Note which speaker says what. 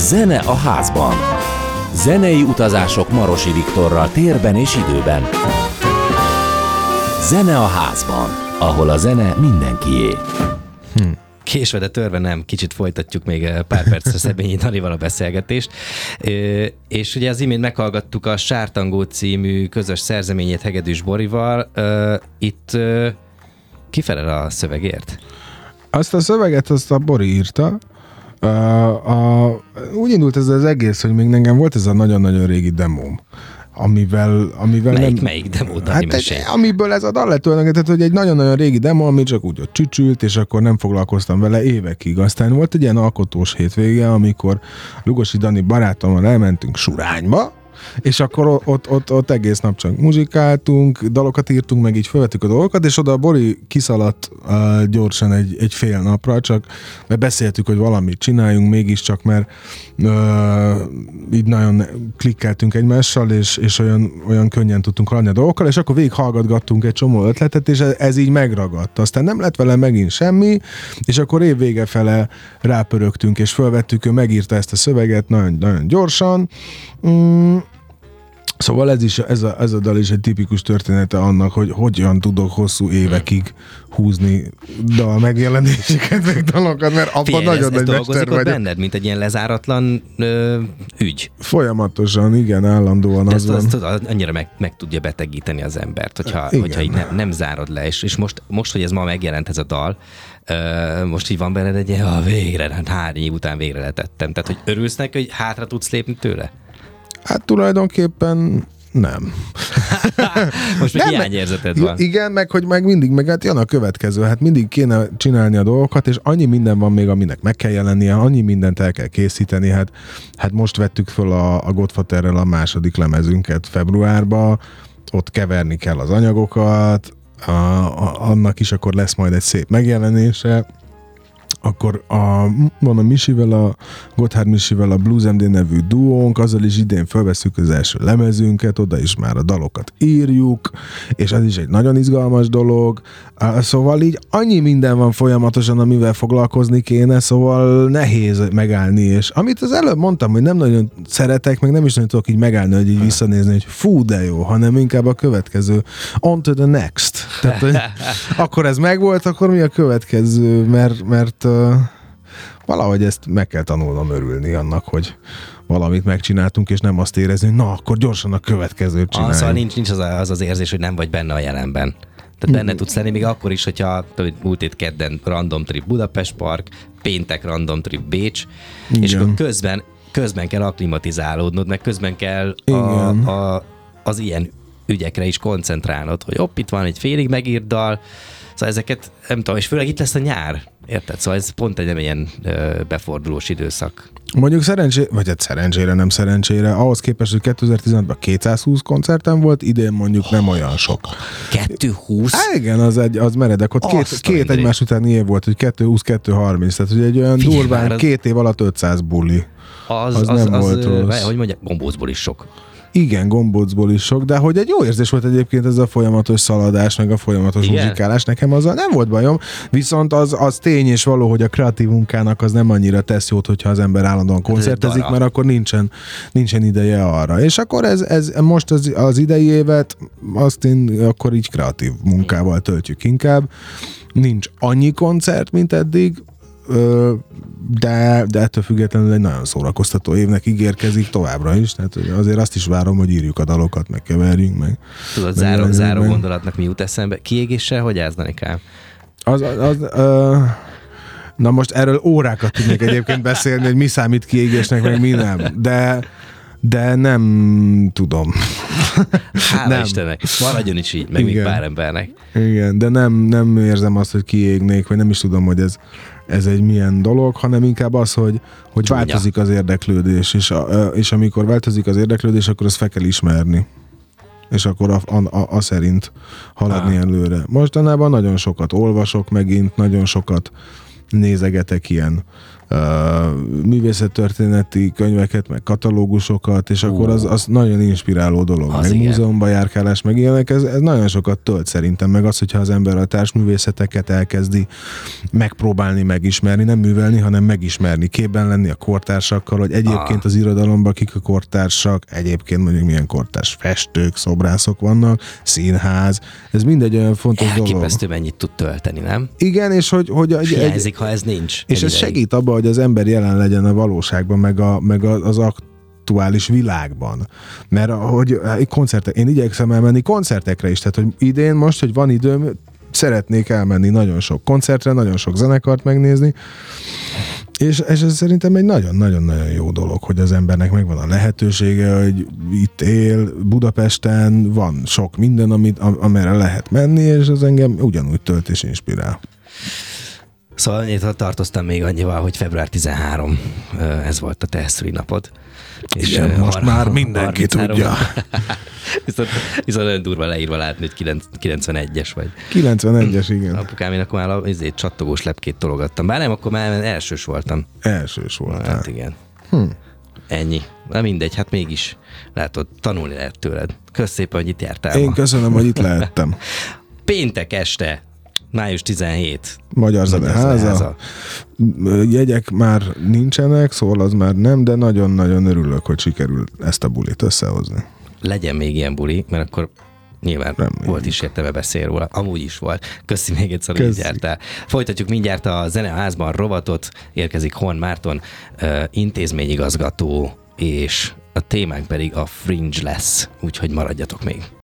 Speaker 1: Zene a házban. Zenei utazások Marosi Viktorral térben és időben. Zene a házban, ahol a zene mindenkié.
Speaker 2: Késve, de törve nem. Kicsit folytatjuk még pár percre Szebényi Danival a beszélgetést. És ugye az imént meghallgattuk a Sártangó című közös szerzeményét Hegedűs Borival. Itt ki felel a szövegért?
Speaker 3: Azt a szöveget a Bori írta. Úgy indult ez az egész, hogy még engem volt ez a nagyon-nagyon régi demóm, amivel
Speaker 2: Melyik demó, Dani, mesélj?
Speaker 3: Amiből ez a dal lett tulajdonképpen, hogy egy nagyon-nagyon régi demo, ami csak úgy ott csücsült, és akkor nem foglalkoztam vele évekig. Aztán volt egy ilyen alkotós hétvége, amikor Lugosi Dani barátommal elmentünk Surányba, és akkor ott egész nap csak muzsikáltunk, dalokat írtunk, meg így felvettük a dolgokat, és oda a Bori kiszaladt gyorsan egy fél napra, csak mert beszéltük, hogy valamit csináljunk mégiscsak, mert így nagyon klikkeltünk egymással, és olyan könnyen tudtunk haladni a dolgokkal, és akkor végighallgatgattunk egy csomó ötletet, és ez így megragadt. Aztán nem lett vele megint semmi, és akkor év vége fele rápörögtünk, és felvettük, ő megírta ezt a szöveget nagyon, nagyon gyorsan. Szóval ez a dal is egy tipikus története annak, hogy hogyan tudok hosszú évekig húzni dal megjelenéseket, meg dalokat, mert abban nagyon nagy mester vagyok.
Speaker 2: Benned, mint egy ilyen lezáratlan ügy.
Speaker 3: Folyamatosan, igen, állandóan
Speaker 2: de
Speaker 3: az van.
Speaker 2: Azt annyira meg tudja betegíteni az embert, hogyha így nem zárod le, és most, hogy ez ma megjelent ez a dal, most így van benned egy ilyen, végre, 3 év után végre letettem. Tehát, hogy örülsz neki, hogy hátra tudsz lépni tőle?
Speaker 3: Hát tulajdonképpen nem.
Speaker 2: Most még hiányérzeted van.
Speaker 3: Igen, meg mindig, hát jön a következő, hát mindig kéne csinálni a dolgokat, és annyi minden van még, aminek meg kell jelennie, annyi mindent el kell készíteni, hát most vettük föl a Godfatherrel a második lemezünket februárba, ott keverni kell az anyagokat, annak is akkor lesz majd egy szép megjelenése, akkor van a Misivel, a Gotthard Misivel a Blues MD nevű duónk, azzal is idén felvesszük az első lemezünket, oda is már a dalokat írjuk, és ez is egy nagyon izgalmas dolog, szóval így annyi minden van folyamatosan, amivel foglalkozni kéne, szóval nehéz megállni, és amit az előbb mondtam, hogy nem nagyon szeretek, meg nem is nagyon tudok így megállni, hogy így visszanézni, hogy fú, de jó, hanem inkább a következő, on to the next. Tehát, hogy akkor ez megvolt, akkor mi a következő, mert valahogy ezt meg kell tanulnom örülni annak, hogy valamit megcsináltunk, és nem azt érezni, hogy na, akkor gyorsan a következőt csináljunk.
Speaker 2: Szóval nincs az érzés, hogy nem vagy benne a jelenben. Tehát benne tudsz lenni még akkor is, hogyha múlt hét kedden random trip Budapest Park, péntek random trip Bécs, igen. És akkor közben kell akklimatizálódnod, meg közben kell az ilyen ügyekre is koncentrálnod, hogy itt van egy félig megírt dal, szóval ezeket nem tudom, és főleg itt lesz a nyár, érted? Szóval ez pont egy ilyen befordulós időszak.
Speaker 3: Mondjuk szerencsére, nem szerencsére, ahhoz képest, hogy 2016-ban 220 koncerten volt, idén mondjuk nem olyan sok.
Speaker 2: 220?
Speaker 3: Hát igen, az meredek. Ott két egymás utáni év volt, hogy 220-230, tehát hogy egy olyan durván 2 év alatt 500 buli. Az nem volt rossz.
Speaker 2: Hogy mondják, Gombócból is sok.
Speaker 3: Igen, Gombócból is sok, de hogy egy jó érzés volt egyébként ez a folyamatos szaladás, meg a folyamatos muzsikálás, nekem azzal nem volt bajom, viszont az tény és való, hogy a kreatív munkának az nem annyira tesz jót, hogyha az ember állandóan koncertezik, mert akkor nincsen ideje arra. És akkor ez most az idei évet, azt én akkor így kreatív munkával töltjük inkább. Nincs annyi koncert, mint eddig, de ettől függetlenül egy nagyon szórakoztató évnek ígérkezik továbbra is, tehát azért azt is várom, hogy írjuk a dalokat, meg keverjünk, meg...
Speaker 2: Tudod, záró gondolatnak mi jut eszembe? Kiégéssel hogy állsz, Danikám?
Speaker 3: Na most erről órákat tudnék egyébként beszélni, hogy mi számít kiégésnek, meg mi nem, de nem tudom.
Speaker 2: Hála Istennek, maradjon is így, meg még pár embernek.
Speaker 3: Igen, de nem érzem azt, hogy kiégnék, vagy nem is tudom, hogy ez egy milyen dolog, hanem inkább az, hogy változik az érdeklődés, és amikor változik az érdeklődés, akkor azt fel kell ismerni. És akkor a szerint haladni előre. Mostanában nagyon sokat olvasok megint, nagyon sokat nézegetek ilyen művészettörténeti könyveket, meg katalógusokat, és akkor az nagyon inspiráló dolog.
Speaker 2: Az
Speaker 3: meg
Speaker 2: igen.
Speaker 3: múzeumban járkálás, meg ilyenek, ez nagyon sokat tölt szerintem, meg az, hogyha az ember a társművészeteket elkezdi megpróbálni, megismerni, nem művelni, hanem megismerni, képben lenni a kortársakkal, hogy egyébként az irodalomban kik a kortársak, egyébként mondjuk milyen kortárs festők, szobrászok vannak, színház, ez mindegy olyan fontos dolog.
Speaker 2: Elképesztő mennyit tud tölteni, nem?
Speaker 3: Igen, és hogy
Speaker 2: Hiányzik, ha ez nincs.
Speaker 3: és ez segít abban, hogy az ember jelen legyen a valóságban, meg az aktuális világban. Mert hogy én igyekszem elmenni koncertekre is, tehát hogy idén most, hogy van időm, szeretnék elmenni nagyon sok koncertre, nagyon sok zenekart megnézni, és ez szerintem egy nagyon-nagyon-nagyon jó dolog, hogy az embernek megvan a lehetősége, hogy itt él, Budapesten van sok minden, amire lehet menni, és az engem ugyanúgy tölt és inspirál.
Speaker 2: Szóval én tartoztam még annyival, hogy február 13, ez volt a te szülinapod.
Speaker 3: Igen, most már mindenki tudja.
Speaker 2: Viszont nagyon durva leírva látni, hogy 91-es vagy.
Speaker 3: 91-es, igen.
Speaker 2: Apukám, én akkor már csattogós lepkét tologattam. Bár nem, akkor már elsős voltam.
Speaker 3: Elsős voltál.
Speaker 2: Hát igen. Ennyi. Na mindegy, hát mégis látod, tanulni lehet tőled. Kösz szépen, hogy itt jártál.
Speaker 3: Én köszönöm, hogy itt lehettem.
Speaker 2: Péntek este, május 17.
Speaker 3: Magyar Zeneháza. Jegyek már nincsenek, szóval az már nem, de nagyon-nagyon örülök, hogy sikerült ezt a bulit összehozni.
Speaker 2: Legyen még ilyen buli, mert akkor nyilván
Speaker 3: Reméljük.
Speaker 2: volt is értelme beszél róla. Amúgy is volt. Köszi még egyszer, hogy így jártál. Folytatjuk mindjárt a Zeneházban rovatot. Érkezik Horn Márton, intézményigazgató, és a témánk pedig a Fringe lesz. Úgyhogy maradjatok még.